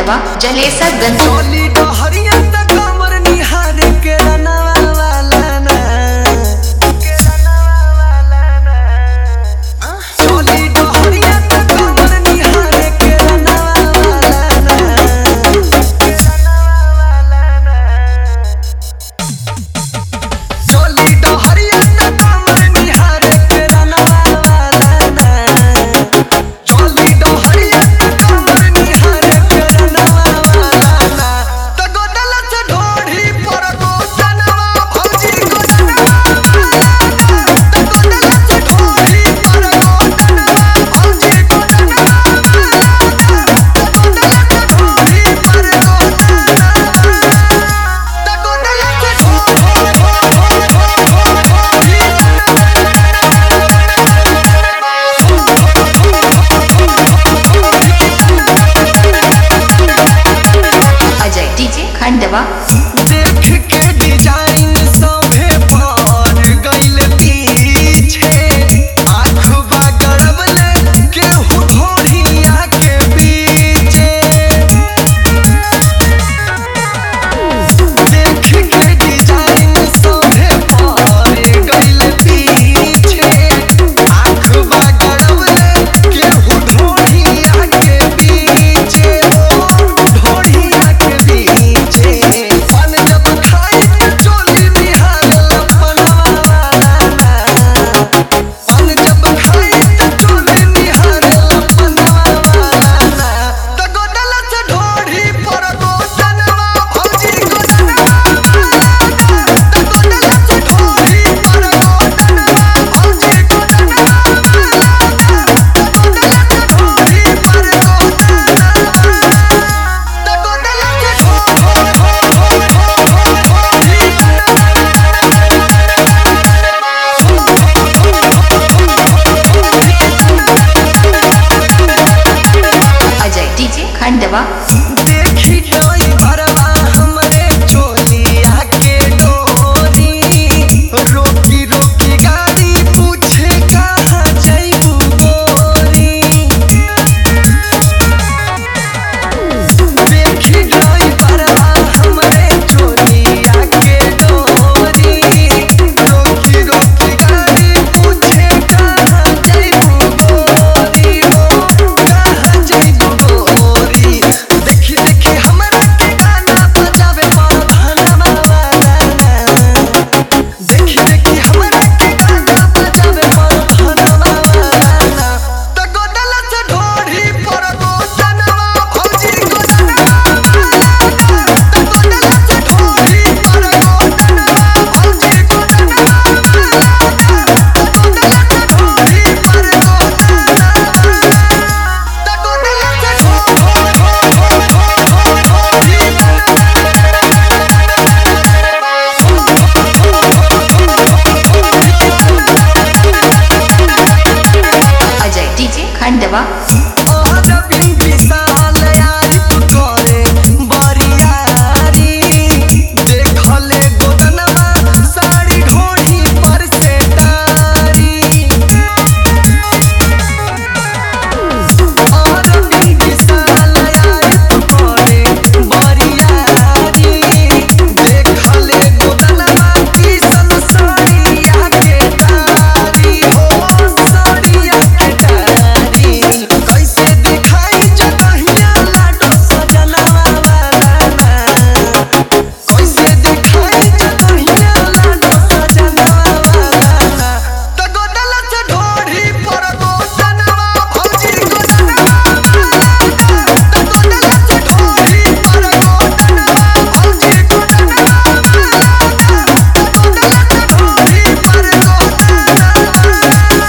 खंडवा जलेसरगंज। चोली डहरिया त कमर निहार के रनवा वाला ना चोली डहरिया त कमर निहार के रनवा वाला ना चोली डहरिया त कमर निहार के रनवा वाला ना चोली डहरिया त कमर निहार के रनवा वाला ना त गोदल से ढोढ़ी पर गोदनवा भौजी गोदनवा त गोदल से ढोढ़ी पर गोदनवा भौजी गोदनवा त गोदल से ढोढ़ी पर गोदनवा त गोदल से अजय डीजे खंडवा। देख के डिजाइन सभे पर गइल पीछे आँख बागड़वले केहू ढोढ़िया के पीछे देख के डिजाइन सभे पर गइल पीछे आँख बागड़वले केहू ढोढ़िया के पीछे ढोढ़िया के पीछे पान जब खाई त चोली निहार लपनवा वाला ना पान जब खाई त चोली निहार लपनवा वाला ना त गोदल से ढोढ़ी पर गोदनवा भौजी गोदनवा त गोदल से ढोढ़ी पर गोदनवा भौजी गोदनवा त गोदल से ढोढ़ी पर गोदनवा त गोदल से अजय डीजे खंडवा। देखी टोई भरवा हमरे चोलिया के डोरी रोकी रोकी गाड़ी पूछे कहाँ जइबू गोरी देखी टोई भरवा हमरे चोलिया के डोरी रोकी रोकी गाड़ी पूछे कहाँ जइबू गोरी कहाँ जइबू गोरी देखी देखी हमरा के गाना बजावे परधनवा वाला ना देखी देखी हमरा के गाना बजावे परधनवा वाला ना त गोदल से ढोढ़ी पर गोदनवा भौजी गोदनवा त गोदल से ढोढ़ी पर गोदनवा भौजी गोदनवा त गोदल से ढोढ़ी पर गोदनवा त गोदल से अजय डीजे खंडवा। और भी विशाल यारी तू करे बरियारी देखले गोदनवा साड़ी ढोढ़ी पर से तारी और भी विशाल यारी तू करे बरियारी देखले गोदनवा पीसल साड़िया के तारी हो साड़िया के तारी कैसे दिखाई जगहिया लाडो सजनवा वाला ना कैसे दिखाई जगहिया लाडो सजनवा वाला ना त गोदल से ढोढ़ी पर गोदनवा भौजी गोदनवा त गोदल से ढोढ़ी पर गोदनवा भौजी गोदनवा त गोदल से ढोढ़ी पर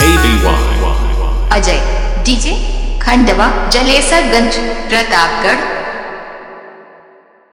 गोदनवा ABY. अजय डीजे खंडवा जलेसरगंज प्रतापगढ़।